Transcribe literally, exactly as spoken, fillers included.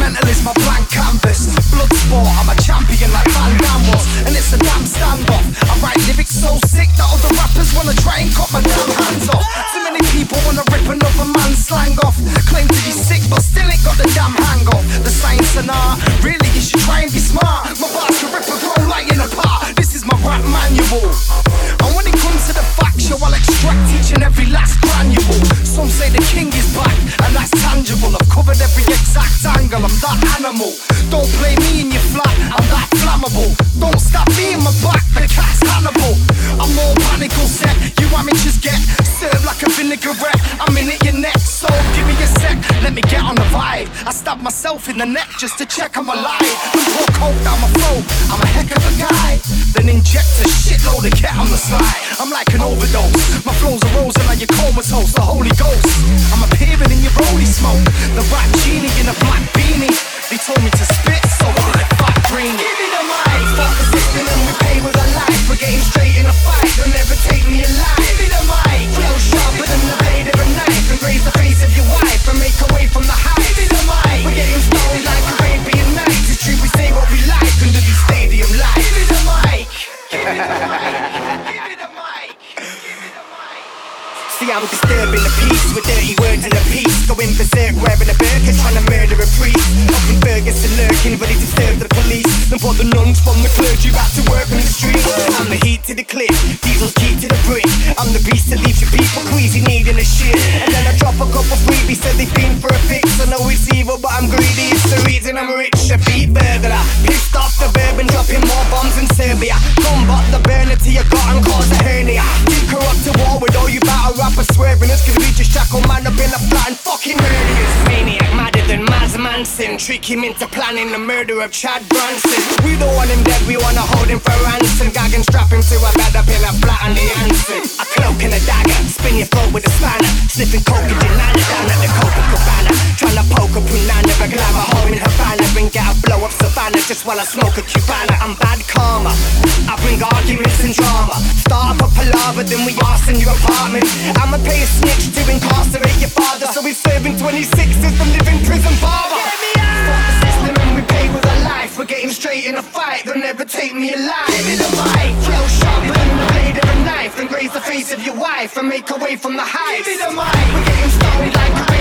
mental is my blank canvas. Bloodsport, I'm a champion like Van Damme was, and it's a damn standoff. I write lyrics so sick that other rappers wanna try and cut my damn hands off. Too many people wanna rip another man's slang off. Claim to be sick but still ain't got the damn hang off. The science and art, really you should try and be smart. My bars can rip a grown lion apart. This is my rap manual. And when it comes to the facts, I'll extract each and every last granule. Some say the king is back, and that's tangible. I've covered every exact angle, I'm that animal. Don't play me in your flat, I'm that flammable. Don't stab me in my back, the cat's Hannibal. I'm more panical set, you amateurs get served like a vinaigrette. I'm in at your neck, so give me a sec, let me get on the vibe. I stab myself in the neck just to check I'm alive. And pour coke down my throat, I'm a heck of a guy. Then inject a shitload of cat on the slide. I'm like an overdose, my flows are rosing like your comatose, the Holy Ghost. I'm appearing in your rolly smoke, the rap genie in a black beanie. They told me to spit, so I let fuck green. Give me the mic, fuck the system and we pay with our life. We're getting straight in a fight, they'll never take me alive. Give me the mic, flow sharper than the blade of a knife, and raise the face of your wife and make away from the hype. Give me the mic, we're getting stoned like Arabian Nights. It's true, we say what we like under these stadium lights. Give me the mic, give me the mic, give me the mic, give me the mic. See, I'm disturbing the peace with dirty words and a piece. Going berserk, wearing a burqa, trying to murder a priest. Up in Ferguson lurking, ready to serve the police. Then put the nuns from the clergy back to work on the street. I'm the heat to the cliff, diesel's key to the brick. I'm the beast that leaves your people queasy, needing a shit. And then I drop a couple freebies, said they've been for a fix. I know it's evil, but I'm greedy, it's the reason I'm rich. A beat burglar, pissed off the bourbon, dropping more bombs in Serbia. Combat the burner till you got and cause a hernia. You corrupt to war with all you battle rappers swearing us. Could we just shackle man up in a flat and fucking murder you? Maniac, madder than Maz Manson. Trick him into planning the murder of Chad Branson. We don't want him dead, we wanna hold him for ransom. Gag and strap him to a bed up in a flat and the answer. A cloak and a dagger, spin your throat with a spanner. Sniffing coke and Janana down at the Coca-Cabana. Trying to poke a punana, a glamour home in Havana. Bring out a blow up Savannah just while I smoke a Cubana. I'm bad karma, I bring arguments and drama. Start up a palaver, then we arse in your apartment. I'ma pay a snitch to incarcerate your father, so he's serving twenty-sixes from living prison barber. Get me out! Fuck the system and we pay with our life. We're getting straight in a fight, they'll never take me alive. Give me the mic, flow sharper than the blade of a knife, then graze the face of your wife and make away from the heights. Give me the mic, we're getting stoned like a